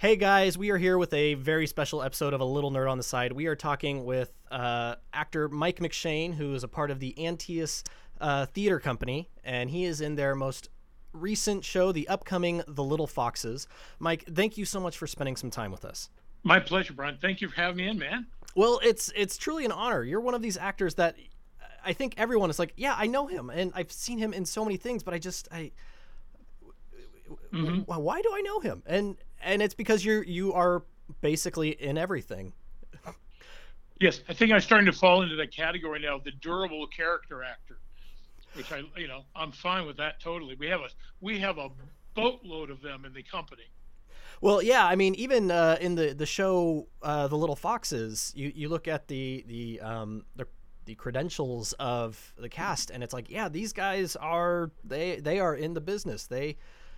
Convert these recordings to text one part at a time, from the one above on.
Hey guys, we are here with a very special episode of A Little Nerd on the Side. We are talking with actor Mike McShane, who is a part of the Antaeus Theater Company, and he is in their most recent show, the upcoming The Little Foxes. Mike, thank you so much for spending some time with us. My pleasure, Brian. Thank you for having me in, man. Well, it's truly an honor. You're one of these actors that I think everyone is like, yeah, I know him, and I've seen him in so many things, but why do I know him? And it's because you are basically in everything. Yes, I think I'm starting to fall into the category now, the durable character actor, which I'm fine with that totally. We have a boatload of them in the company. Well, yeah, I mean, even in the show, The Little Foxes, you look at the credentials of the cast, and it's like, yeah, these guys are they are in the business. They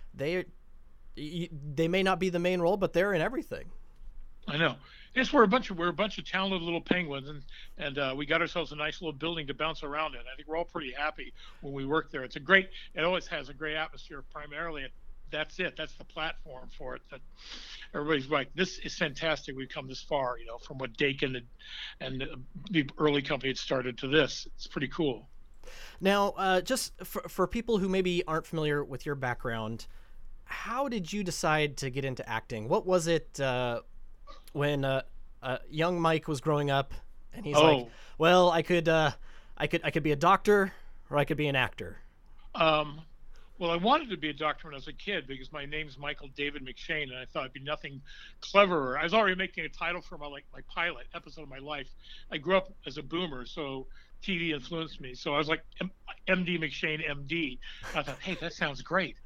may not be the main role, but they're in everything. I know. Yes, we're a bunch of talented little penguins, and we got ourselves a nice little building to bounce around in. I think we're all pretty happy when we work there. It always has a great atmosphere. Primarily, that's it. That's the platform for it. That everybody's like, this is fantastic. We've come this far, from what Dakin and the early company had started to this. It's pretty cool. Now, just for people who maybe aren't familiar with your background, how did you decide to get into acting? What was it when young Mike was growing up, and he's like, "Well, I could be a doctor, or I could be an actor." Well, I wanted to be a doctor when I was a kid because my name's Michael David McShane, and I thought it'd be nothing cleverer. I was already making a title for my pilot episode of my life. I grew up as a boomer, so TV influenced me. So I was like MD McShane, MD. I thought, hey, that sounds great,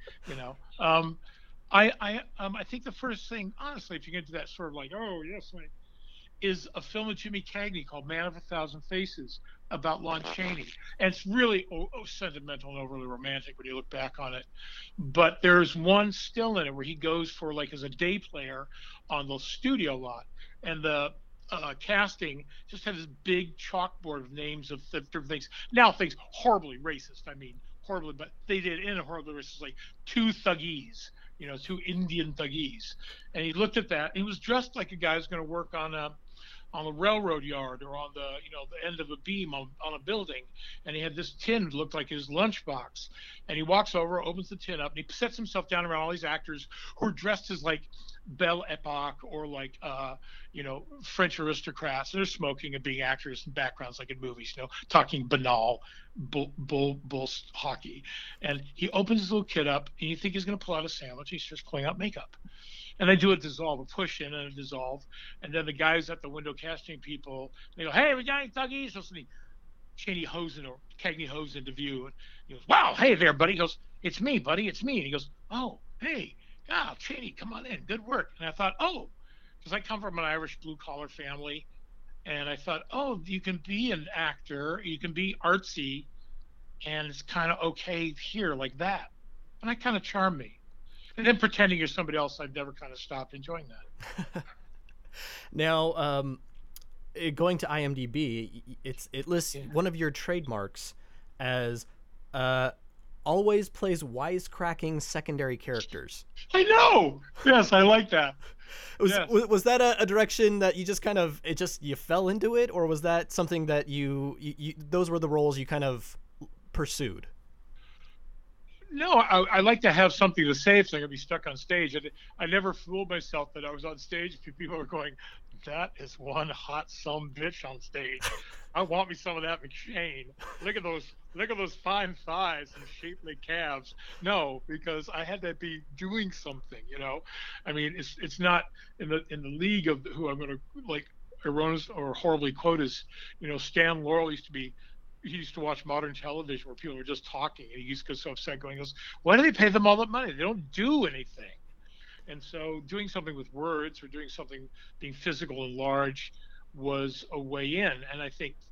I think the first thing, honestly, if you get into that sort of like, oh yes, is a film with Jimmy Cagney called Man of a Thousand Faces about Lon Chaney. And it's really sentimental and overly romantic when you look back on it. But there's one still in it where he goes for as a day player on the studio lot. And the casting just had this big chalkboard of names of different things. Now things horribly racist. I mean, horribly, but they did in a horribly racist, like two thuggies, two Indian thuggies. And he looked at that. He was dressed like a guy who's going to work on a railroad yard or on the the end of a beam on a building, and he had this tin that looked like his lunchbox, and he walks over, opens the tin up, and he sets himself down around all these actors who are dressed as like Belle Epoque or like French aristocrats, and they're smoking and being actors in backgrounds like in movies, talking banal bull hockey. And he opens his little kit up, and you think he's going to pull out a sandwich. He starts pulling out makeup. And they do a dissolve, a push in and a dissolve. And then the guys at the window casting people, they go, hey, we got any thuggies? So Cagney hose into view. And he goes, wow, hey there, buddy. He goes, it's me, buddy, it's me. And he goes, oh, hey, Chaney, come on in, good work. And I thought, because I come from an Irish blue-collar family. And I thought, you can be an actor, you can be artsy, and it's kind of okay here like that. And that kind of charmed me. And then pretending you're somebody else, I've never kind of stopped enjoying that. Now, going to IMDb, it lists one of your trademarks as always plays wisecracking secondary characters. I know. Yes, I like that. Was that a direction that you just kind of you fell into it, or was that something that you those were the roles you kind of pursued? No, I like to have something to say if I'm going to be stuck on stage. I never fooled myself that I was on stage. People were going, that is one hot bitch on stage. I want me some of that McShane. Look at those fine thighs and shapely calves. No, because I had to be doing something, I mean, it's not in the league of who I'm going to like erroneous or horribly quote as, Stan Laurel he used to watch modern television where people were just talking, and he used to get so upset going, why do they pay them all that money? They don't do anything. And so doing something with words or doing something being physical and large was a way in. And I think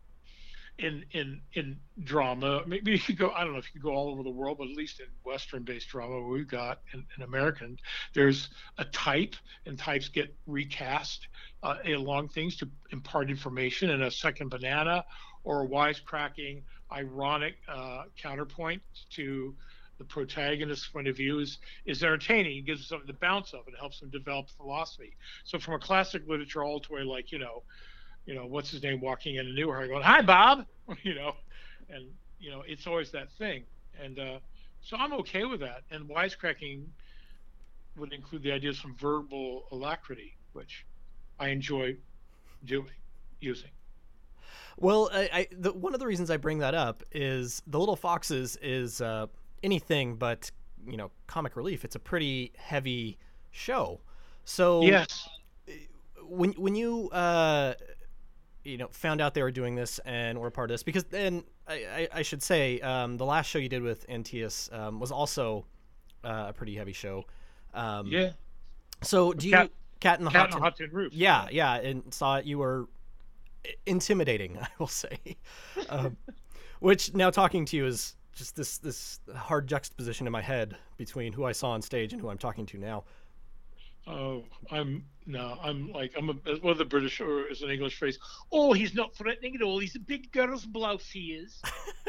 in drama, maybe you could go, I don't know if you could go all over the world, but at least in Western-based drama we've got in American, there's a type, and types get recast along things to impart information, and a second banana or a wisecracking, ironic counterpoint to the protagonist's point of view is entertaining. It gives them something to bounce off. It helps them develop philosophy. So from a classic literature all the way, like what's his name walking in a new her going, "Hi, Bob," and it's always that thing. And so I'm okay with that. And wisecracking would include the idea of some verbal alacrity, which I enjoy using. Well, one of the reasons I bring that up is The Little Foxes is anything but comic relief. It's a pretty heavy show. So yes, when you found out they were doing this and were part of this, because then I should say the last show you did with Antaeus was also a pretty heavy show. Yeah. So do you Cat in the Hot Tin Roof? Yeah, and saw you were intimidating, I will say. Which now talking to you is just this hard juxtaposition in my head between who I saw on stage and who I'm talking to now. Oh, what the British, or is an English phrase? Oh, he's not threatening at all. He's a big girl's blouse, he is.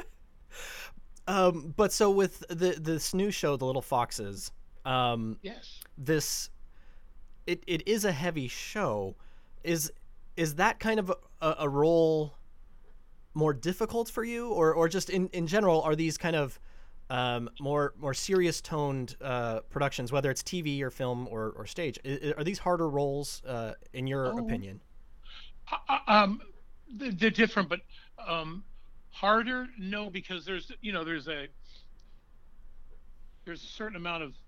But so with this new show, The Little Foxes, yes, it is a heavy show. Is that kind of a role more difficult for you, or just in general, are these kind of more serious toned productions, whether it's TV or film or stage? Are these harder roles in your opinion? They're different, but harder, no, because there's a certain amount of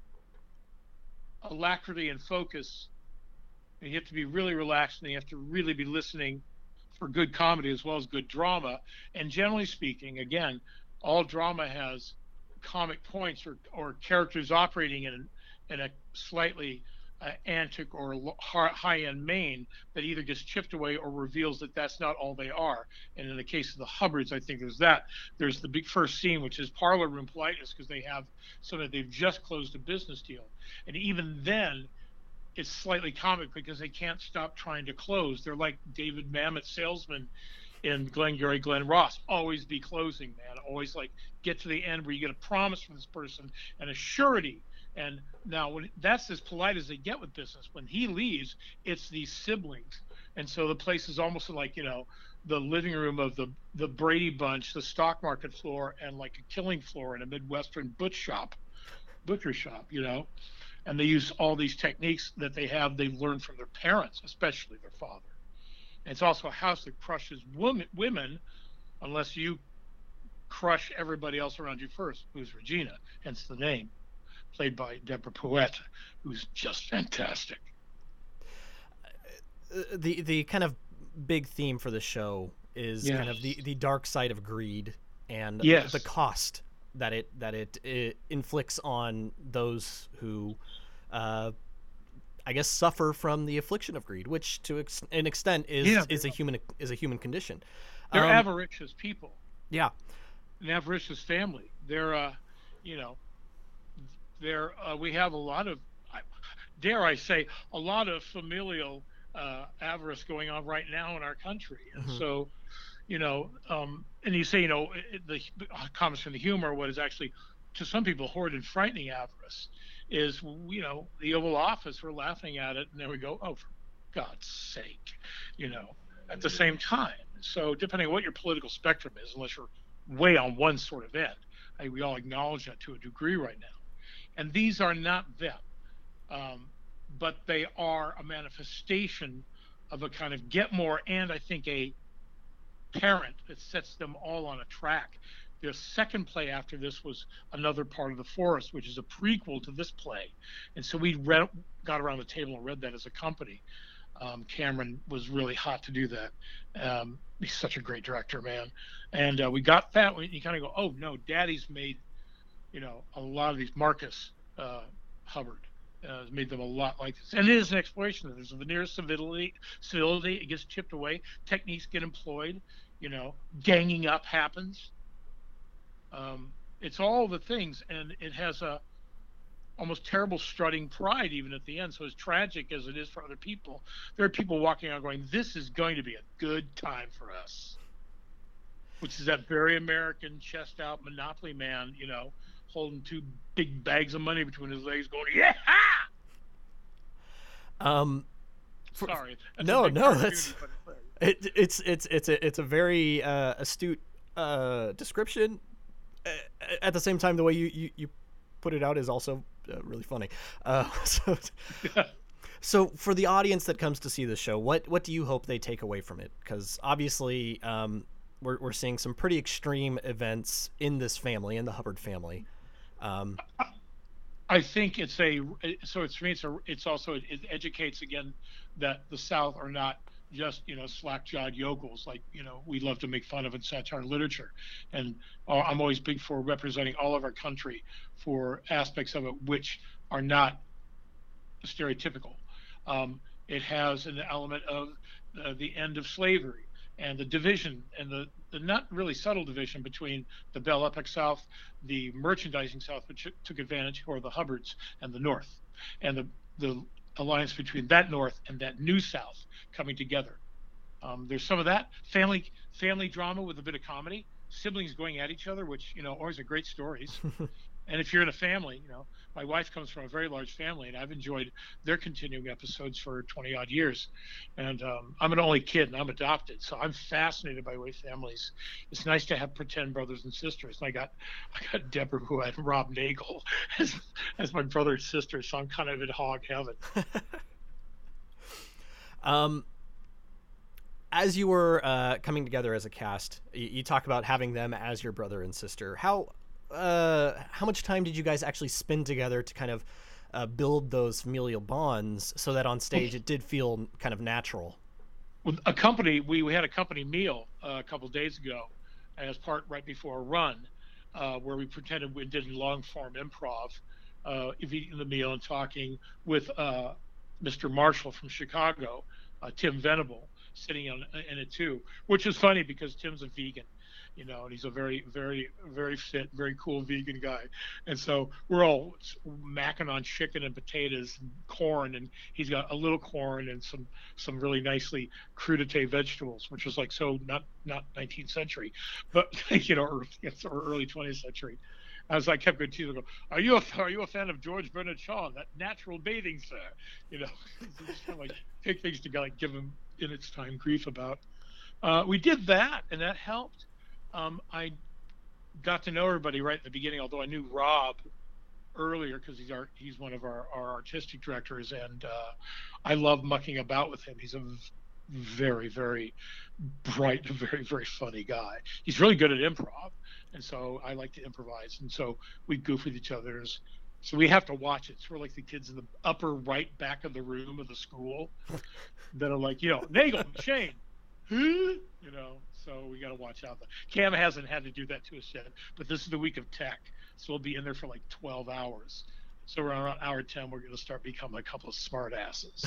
alacrity and focus. And you have to be really relaxed, and you have to really be listening for good comedy as well as good drama. And generally speaking, again, all drama has comic points or characters operating in a slightly antic or high-end main that either gets chipped away or reveals that that's not all they are. And in the case of the Hubbards, I think there's the big first scene, which is parlor room politeness, because they have something that they've just closed a business deal. And even then, it's slightly comic because they can't stop trying to close. They're like David Mamet salesmen in Glengarry Glen Ross. Always be closing, man. Always like get to the end where you get a promise from this person and a surety. And now that's as polite as they get with business. When he leaves, it's these siblings. And so the place is almost like, the living room of the Brady Bunch, the stock market floor, and like a killing floor in a Midwestern butcher shop, And they use all these techniques that they've learned from their parents, especially their father. And it's also a house that crushes women unless you crush everybody else around you first, who's Regina, hence the name, played by Deborah Poet, who's just fantastic. The kind of big theme for the show is kind of the dark side of greed and the cost that it inflicts on those who I guess suffer from the affliction of greed, which to an extent is a human condition. They're avaricious people. Yeah, an avaricious family. They're we have a lot of, dare I say, a lot of familial avarice going on right now in our country. And so, and you say, the comments from the humor, what is actually to some people horrid and frightening avarice is, the Oval Office, we're laughing at it, and then we go, oh, for God's sake, at the same time. So depending on what your political spectrum is, unless you're way on one sort of end, we all acknowledge that to a degree right now. And these are not them, but they are a manifestation of a kind of get more, and I think a parent that sets them all on a track. Their second play after this was Another Part of the Forest, which is a prequel to this play. And so we got around the table and read that as a company. Cameron was really hot to do that. He's such a great director, man. And we got that. You kind of go, oh, no, Daddy's made, a lot of these. Marcus Hubbard has made them a lot like this. And it is an exploration. There's a veneer of civility. It gets chipped away. Techniques get employed. Ganging up happens. It's all the things, and it has a almost terrible strutting pride even at the end. So as tragic as it is for other people, there are people walking out going, this is going to be a good time for us, which is that very American chest out Monopoly man, holding two big bags of money between his legs, going, "Yeah!" Um, Sorry, that's a no, big no, cartoony, but it's a very astute description. At the same time, the way you put it out is also really funny. So so for the audience that comes to see the show, what do you hope they take away from it? Because obviously, we're seeing some pretty extreme events in this family, in the Hubbard family. I think it's also it educates again that the South are not just slack-jawed yokels like we love to make fun of in satire literature, and I'm always big for representing all of our country for aspects of it which are not stereotypical. It has an element of the end of slavery and the division and the not really subtle division between the Belle Epoque South, the merchandising South, which took advantage, or the Hubbards, and the North, and the alliance between that North and that new South coming together. There's some of that family drama with a bit of comedy, siblings going at each other, which always are great stories. And if you're in a family, my wife comes from a very large family, and I've enjoyed their continuing episodes for 20 odd years. And I'm an only kid, and I'm adopted, so I'm fascinated by the way families. It's nice to have pretend brothers and sisters. And I got Deborah, who had Rob Nagel as my brother and sister, so I'm kind of in hog heaven. As you were coming together as a cast, you talk about having them as your brother and sister. How much time did you guys actually spend together to kind of build those familial bonds so that on stage it did feel kind of natural? With we had a company meal a couple of days ago as part right before a run, where we pretended we did long form improv, eating the meal and talking with Mr. Marshall from Chicago, Tim Venable, sitting in it too, which is funny because Tim's a vegan. And he's a very, very, very fit, very cool vegan guy. And so we're all macking on chicken and potatoes and corn, and he's got a little corn and some really nicely crudité vegetables, which was like so not 19th century, but or early 20th century. As I kept going to go, are you a fan of George Bernard Shaw, that natural bathing, sir? Just kind of like take things to like give him in its time grief about. We did that, and that helped. I got to know everybody right at the beginning, although I knew Rob earlier because he's one of our artistic directors, and I love mucking about with him. He's a very, very bright, very, very funny guy. He's really good at improv, and so I like to improvise, and so we goof with each other. So we have to watch it. So we're like the kids in the upper right back of the room of the school that are like, Nagel, Shane, so we got to watch out. Cam hasn't had to do that to us yet, but this is the week of tech, so we'll be in there for like 12 hours. So around hour 10, we're going to start becoming a couple of smart asses.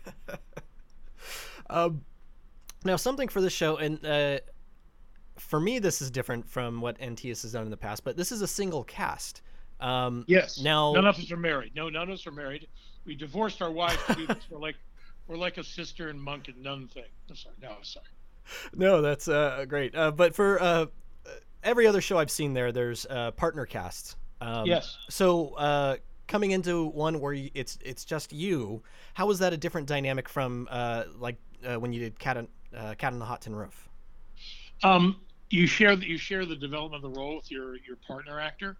Now, something for this show, and for me, this is different from what NTS has done in the past, but this is a single cast. Yes. Now, none of us are married. No, none of us are married. We divorced our wives to do this. We're like a sister and monk and nun thing. I'm sorry. No, that's great. But for every other show I've seen there's partner casts. Yes. So coming into one where it's just you, how was that a different dynamic from when you did Cat on the Hot Tin Roof? You share the development of the role with your partner actor.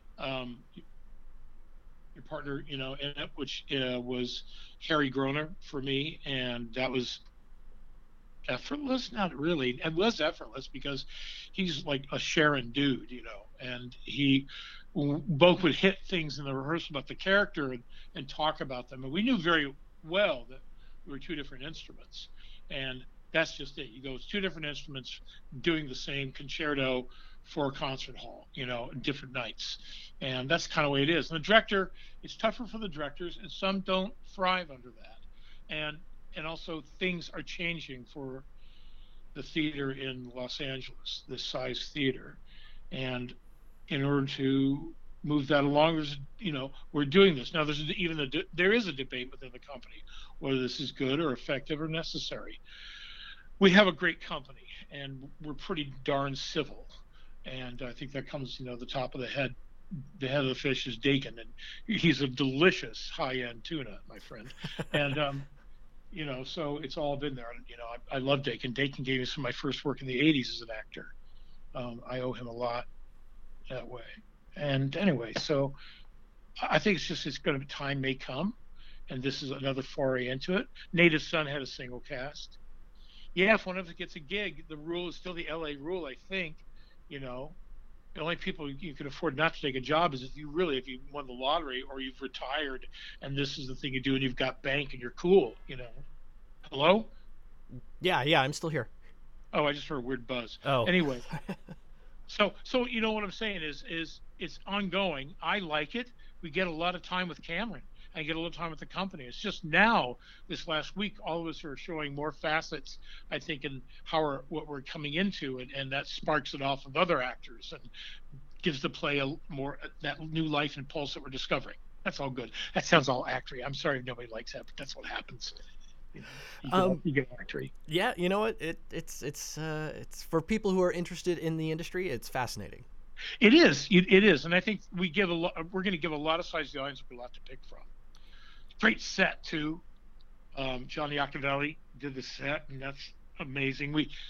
Your partner, in it, which was Harry Groner for me, and that was effortless. Not really. It was effortless because he's like a Sharon dude, and he both would hit things in the rehearsal about the character and talk about them, and we knew very well that we were two different instruments, and that's just it. You go, it's two different instruments doing the same concerto for a concert hall, different nights. And that's kind of the way it is. And the director, it's tougher for the directors, and some don't thrive under that. And also things are changing for the theater in Los Angeles, this size theater. And in order to move that along, we're doing this. Now, there is a debate within the company whether this is good or effective or necessary. We have a great company, and we're pretty darn civil. And I think that comes, the top of the head the head of the fish is Dakin, and he's a delicious high-end tuna, my friend. And so it's all been there. I love Dakin. Dakin gave me some of my first work in the '80s as an actor. I owe him a lot that way. And anyway, so I think it's going to time may come, and this is another foray into it. Native Son had a single cast. Yeah, if one of us gets a gig, the rule is still the LA rule, I think. The only people you can afford not to take a job is if you won the lottery or you've retired and this is the thing you do and you've got bank and you're cool. Hello? Yeah, I'm still here. Oh, I just heard a weird buzz. Oh. Anyway. So what I'm saying is it's ongoing. I like it. We get a lot of time with Cameron. I get a little time with the company. It's just now, this last week, all of us are showing more facets, I think, in what we're coming into, and that sparks it off of other actors and gives the play that new life and pulse that we're discovering. That's all good. That sounds all actory. I'm sorry if nobody likes that, but that's what happens. You get actory. Yeah, you know what? It's for people who are interested in the industry. It's fascinating. It is, and I think we're going to give a lot of sides to the audience. A lot to pick from. Great set too. Johnny Octavelli did the set, and that's amazing.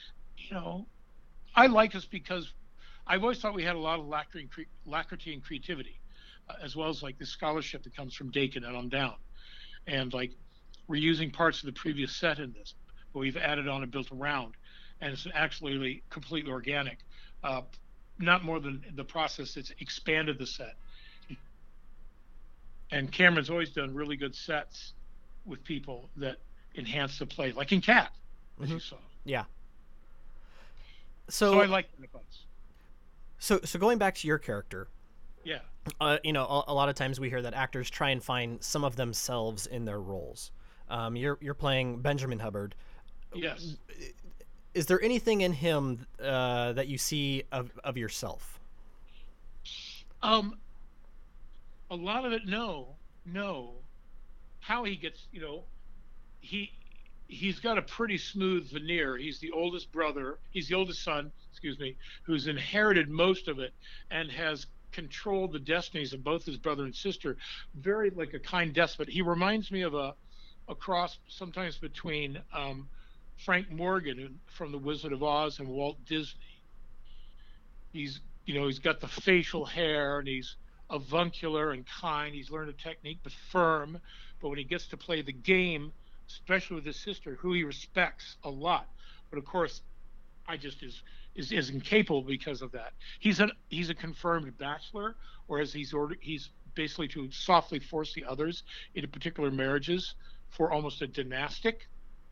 I like us because I've always thought we had a lot of alacrity and creativity, as well as like the scholarship that comes from Dakin and on down, and like we're using parts of the previous set in this, but we've added on and built around, and it's actually completely organic. Not more than the process that's expanded the set. And Cameron's always done really good sets with people that enhance the play, like in Cat, as you saw. Yeah. So I like the buzz. So going back to your character. Yeah. A lot of times we hear that actors try and find some of themselves in their roles. You're playing Benjamin Hubbard. Yes. Is there anything in him that you see of yourself? A lot of it, no. How he gets, he's got a pretty smooth veneer. He's the oldest son, who's inherited most of it and has controlled the destinies of both his brother and sister, very like a kind despot. He reminds me of a cross sometimes between Frank Morgan from The Wizard of Oz and Walt Disney. He's got the facial hair and he's avuncular and kind. He's learned a technique, but firm. But when he gets to play the game, especially with his sister, who he respects a lot, but of course, I just is incapable because of that. He's a confirmed bachelor, whereas he's basically to softly force the others into particular marriages for almost a dynastic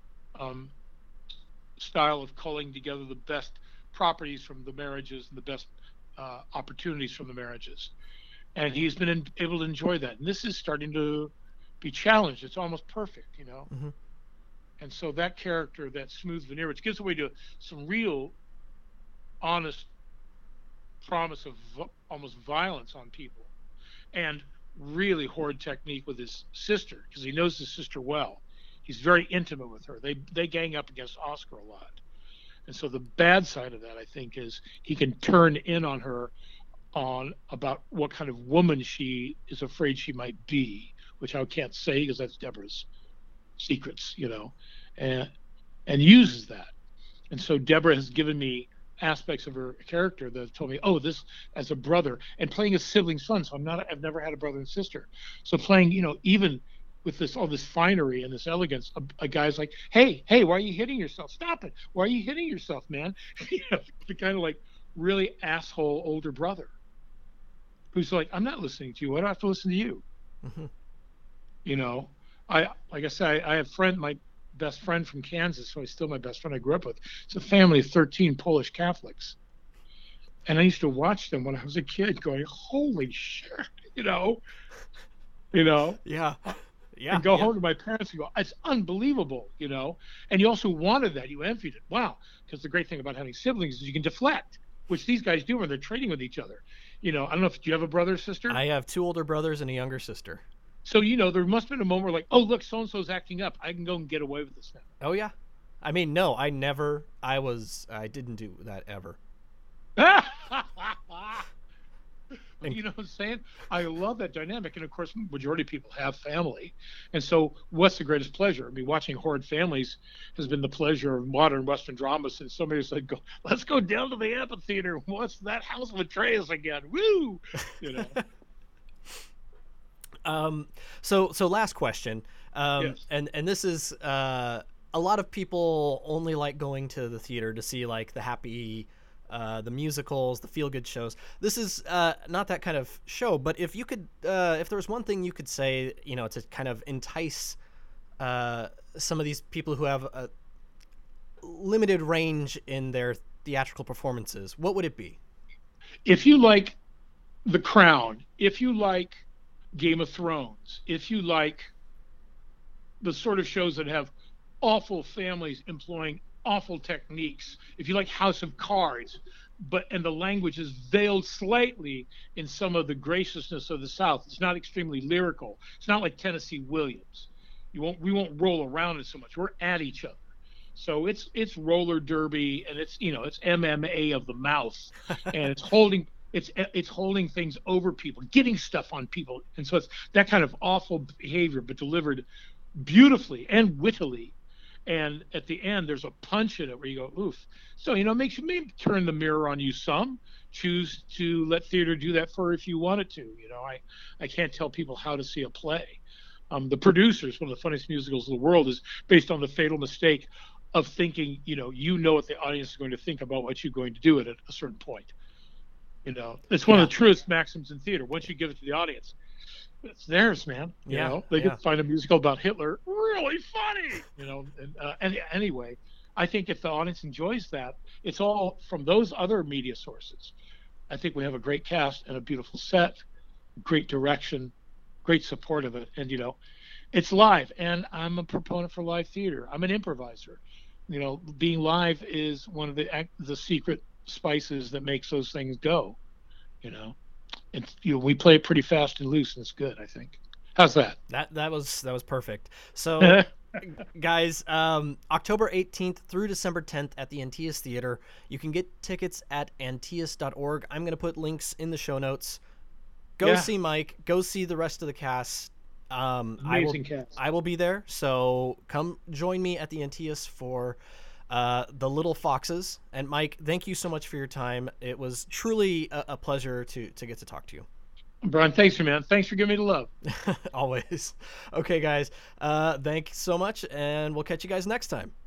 style of culling together the best properties from the marriages and the best opportunities from the marriages. And he's been able to enjoy that. And this is starting to be challenged. It's almost perfect, Mm-hmm. And so that character, that smooth veneer, which gives way to some real, honest promise of almost violence on people, and really horrid technique with his sister, because he knows his sister well. He's very intimate with her. They gang up against Oscar a lot. And so the bad side of that, I think, is he can turn in on her about what kind of woman she is afraid she might be, which I can't say because that's Deborah's secrets, and uses that. And so Deborah has given me aspects of her character that have told me, oh, this as a brother, and playing a sibling's son. So I've never had a brother and sister. So playing, even with all this finery and this elegance, a guy's like, hey, why are you hitting yourself? Stop it. Why are you hitting yourself, man? The kind of like really asshole older brother who's like, I'm not listening to you. Why do I have to listen to you? Mm-hmm. Like I said, I have my best friend from Kansas, so he's still my best friend I grew up with. It's a family of 13 Polish Catholics. And I used to watch them when I was a kid going, holy shit, Yeah. And go home to my parents and go, it's unbelievable, And you also wanted that. You envied it. Wow. Because the great thing about having siblings is you can deflect, which these guys do when they're trading with each other. I don't know if you have a brother or sister. I have 2 older brothers and a younger sister. So, there must have been a moment where like, oh, look, so-and-so's acting up. I can go and get away with this now. Oh, yeah. I mean, no, I didn't do that ever. You know what I'm saying? I love that dynamic. And of course, majority of people have family. And so what's the greatest pleasure? I mean, watching Horrid Families has been the pleasure of modern Western drama since somebody said, let's go down to the amphitheater and watch that House of Atreus again. Woo! You know. So last question. Yes. And this is, a lot of people only like going to the theater to see like the happy, the musicals, the feel-good shows. This is not that kind of show, but if you could, if there was one thing you could say, you know, to kind of entice some of these people who have a limited range in their theatrical performances, what would it be? If you like The Crown, if you like Game of Thrones, if you like the sort of shows that have awful families employing awful techniques, if you like House of Cards, and the language is veiled slightly in some of the graciousness of the South, it's not extremely lyrical. It's not like Tennessee Williams. We won't roll around it so much. We're at each other. So it's roller derby, and it's MMA of the mouth, and it's holding things over people, getting stuff on people, and so it's that kind of awful behavior, but delivered beautifully and wittily. And at the end, there's a punch in it where you go, oof. So, it makes you maybe turn the mirror on you some, choose to let theater do that for if you want it to. I can't tell people how to see a play. The Producers, one of the funniest musicals in the world, is based on the fatal mistake of thinking, what the audience is going to think about what you're going to do at a certain point. It's one of the truest maxims in theater. Once you give it to the audience, it's theirs, man. They can find a musical about Hitler really funny. And anyway, I think if the audience enjoys that, it's all from those other media sources. I think we have a great cast and a beautiful set, great direction, great support of it, and it's live. And I'm a proponent for live theater. I'm an improviser. Being live is one of the secret spices that makes those things go. And we play it pretty fast and loose, and it's good, I think. How's that? That was perfect. So guys, October 18th through December 10th at the Antaeus Theater. You can get tickets at antaeus.org. I'm going to put links in the show notes. Go see Mike. Go see the rest of the cast. Amazing cast. I will be there, so come join me at the Antaeus for The Little Foxes. And Mike, thank you so much for your time. It was truly a pleasure to get to talk to you. Brian, thanks, man. Thanks for giving me the love. Always. Okay, guys. Thanks so much, and we'll catch you guys next time.